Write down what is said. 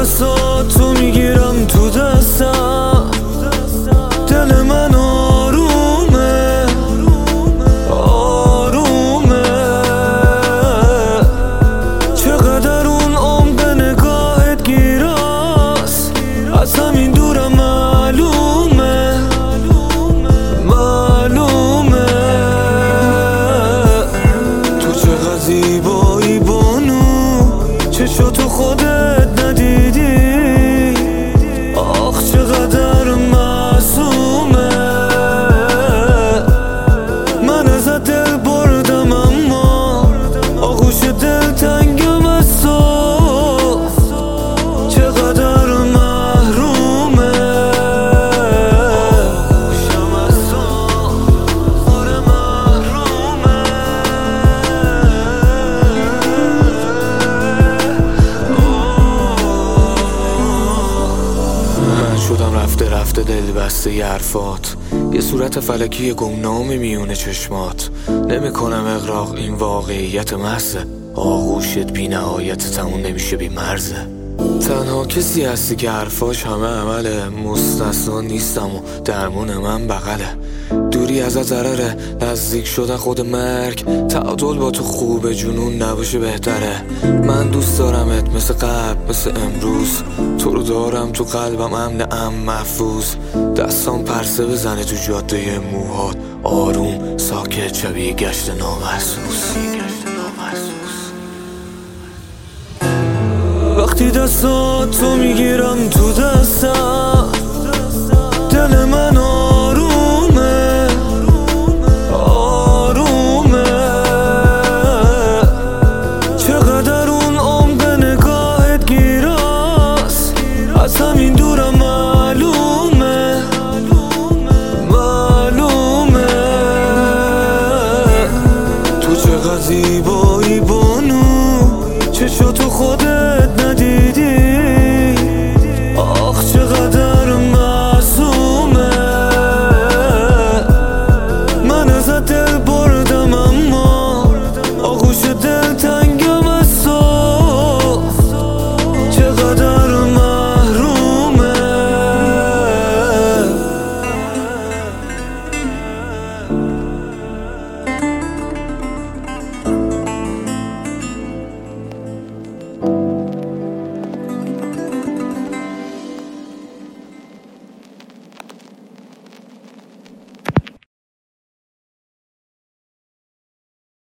دستاتو میگیرم تو دستم، دل من آرومه آرومه. چقدر اون عمق نگاهت گیراست، از همین دورم معلومه معلومه. تو چقدر زیبایی بانو، چشاتو خودت ندیدی، آخ چقدر معصومه. من ازت دل بردم اما آغوش دل تنگم از تو، چقدر محرومه. آغوشم از تو آره محرومه. من شدم رفته رفته دل بسته ی حرفات، یه صورت فلکی گمنامی میونه چشمات. نمیکنم اغراق این واقعیت محضه، آغوشت بی نهایت تموم نمیشه بی مرزه. تنها کسی هستی که حرفاش همه عمله، مستثنا نیستم و درمون من بغله. دوری ازت ضرره، نزدیک شدن خود مرگ. تعادل با تو خوبه، جنون نباشه بهتره. من دوست دارمت مثل قبل مثل امروز، تو رو دارم تو قلبم امن محفوظ. دستام پرسه بزنه تو جاده موهات، آروم ساکت شبیه گشت نامحسوس. وقتی دستاتو میگیرم تو دستم، دل من آرومه آرومه. چقدر اون عمق نگاهت گیراست، از همین دورم معلومه معلومه. تو چقدر زیبایی